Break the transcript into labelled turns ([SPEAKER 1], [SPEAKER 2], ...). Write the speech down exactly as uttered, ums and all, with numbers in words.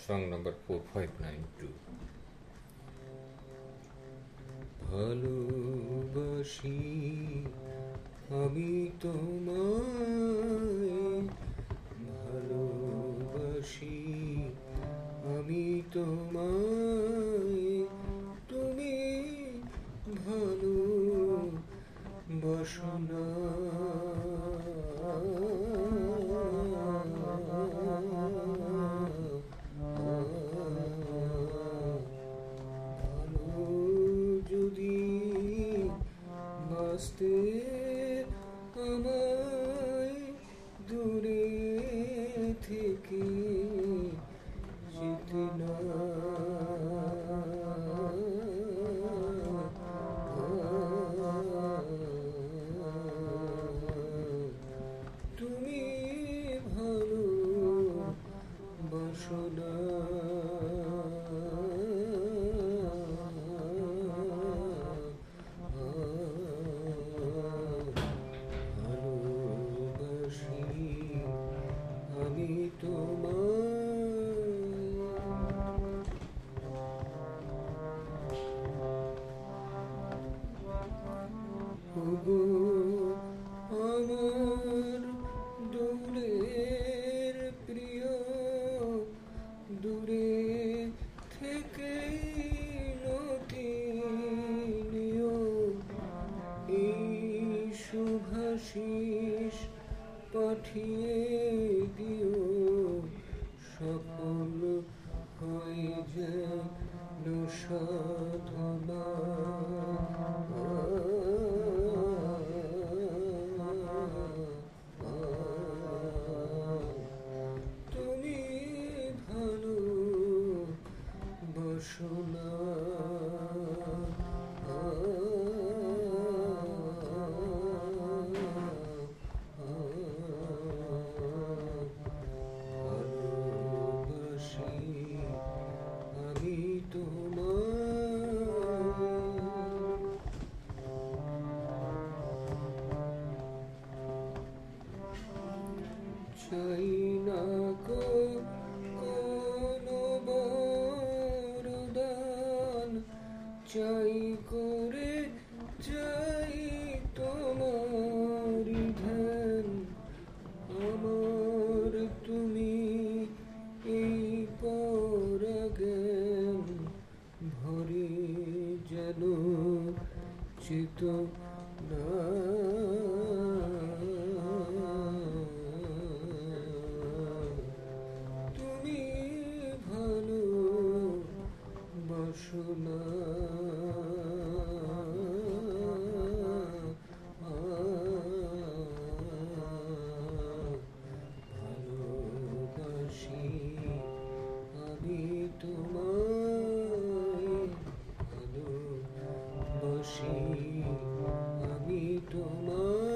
[SPEAKER 1] song number four five nine two. ভালোবাসি আমি তোমায়, ভালোবাসি আমি তোমায়, তুমি ভালোবাসো না। বাঁচতে আমায় দূরে থেকে যেতে না, তুমি ভালোবাসো না। আমি তোমায়, ওগো আমার দূরের প্রিয়, দূরে থেকে নতি নিও, এই শুভাশিস পাঠিয়ে দিও, সফল হয়ে যেন সাধনা। তুমি ভালোবাসো না। আমি তোমায়, চাই না কোনো বরদান, চাই করে চাই তোমার ধ্যান, আমার তুমি এই পরাজ্ঞান, ভরে যেন চেতনা। তুমি ভালোবাসো না। ভালোবাসি আমি তোমায়, ভালোবাসি আমি তোমায়।